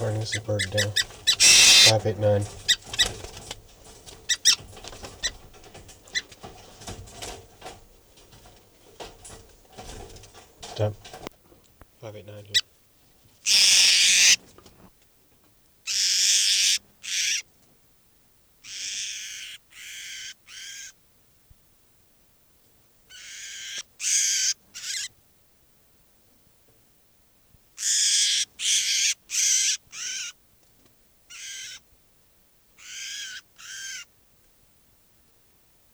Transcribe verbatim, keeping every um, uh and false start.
burning this bird down. five eight nine. Stop. five eight nine here.